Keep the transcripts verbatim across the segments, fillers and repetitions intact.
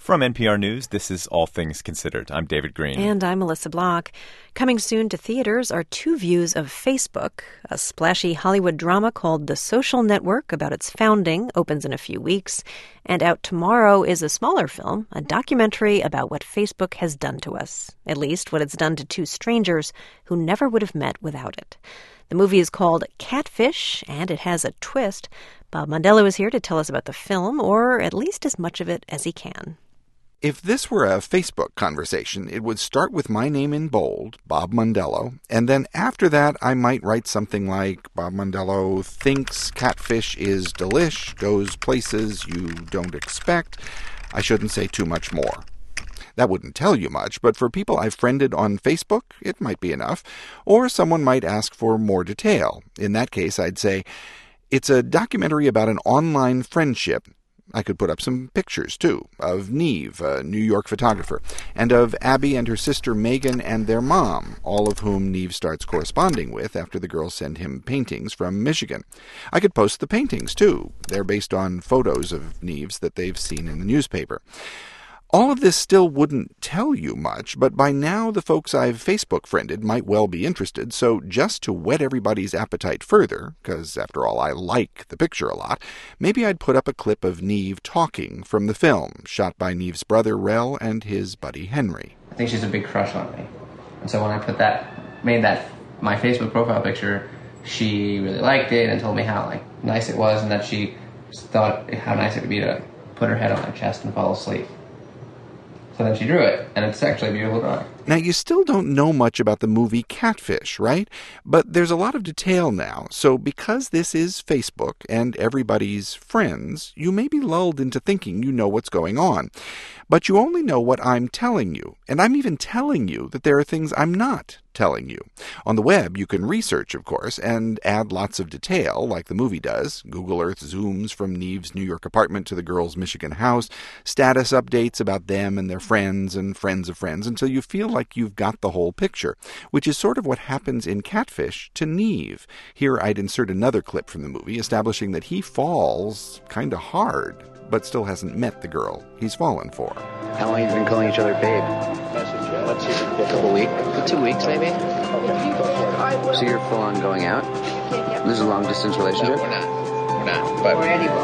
From N P R News, this is All Things Considered. I'm David Green. And I'm Melissa Block. Coming soon to theaters are two views of Facebook. A splashy Hollywood drama called The Social Network about its founding opens in a few weeks. And out tomorrow is a smaller film, a documentary about what Facebook has done to us. At least what it's done to two strangers who never would have met without it. The movie is called Catfish, and it has a twist. Bob Mondello is here to tell us about the film, or at least as much of it as he can. If this were a Facebook conversation, it would start with my name in bold, Bob Mondello, and then after that I might write something like, Bob Mondello thinks catfish is delish, goes places you don't expect. I shouldn't say too much more. That wouldn't tell you much, but for people I've friended on Facebook, it might be enough. Or someone might ask for more detail. In that case, I'd say, it's a documentary about an online friendship. I could put up some pictures, too, of Neve, a New York photographer, and of Abby and her sister Megan and their mom, all of whom Neve starts corresponding with after the girls send him paintings from Michigan. I could post the paintings, too. They're based on photos of Neve's that they've seen in the newspaper. All of this still wouldn't tell you much, but by now the folks I've Facebook-friended might well be interested, so just to whet everybody's appetite further, because after all I like the picture a lot, maybe I'd put up a clip of Neve talking from the film, shot by Neve's brother Rel and his buddy Henry. I think she's a big crush on me. And so when I put that, made that my Facebook profile picture, she really liked it and told me how like nice it was and that she thought how nice it would be to put her head on my chest and fall asleep. So then she drew it, and it's actually a beautiful drawing. Now, you still don't know much about the movie Catfish, right? But there's a lot of detail now, so because this is Facebook and everybody's friends, you may be lulled into thinking you know what's going on. But you only know what I'm telling you, and I'm even telling you that there are things I'm not telling you. On the web, you can research, of course, and add lots of detail, like the movie does. Google Earth zooms from Neve's New York apartment to the girls' Michigan house, status updates about them and their friends and friends of friends, until you feel like you've got the whole picture, which is sort of what happens in Catfish to Neve. Here I'd insert another clip from the movie, establishing that he falls kind of hard, but still hasn't met the girl he's fallen for. How long have you been calling each other babe? A couple weeks? Two weeks, maybe? So you're full on going out? This is a long-distance relationship? No, we're not. We're not. But we're any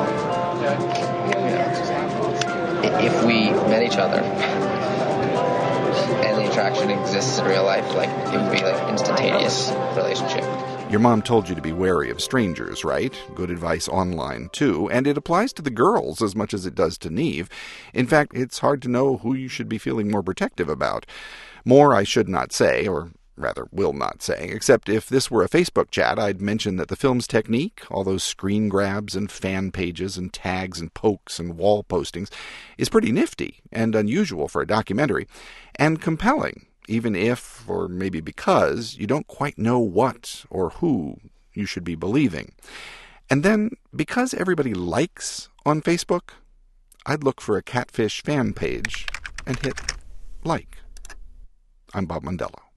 if we met each other and the attraction exists in real life, like it would be like an instantaneous relationship. Your mom told you to be wary of strangers, right? Good advice online, too. And it applies to the girls as much as it does to Neve. In fact, it's hard to know who you should be feeling more protective about. More I should not say, or rather will not say, except if this were a Facebook chat, I'd mention that the film's technique, all those screen grabs and fan pages and tags and pokes and wall postings, is pretty nifty and unusual for a documentary, and compelling. Even if, or maybe because, you don't quite know what or who you should be believing. And then, because everybody likes on Facebook, I'd look for a Catfish fan page and hit like. I'm Bob Mondello.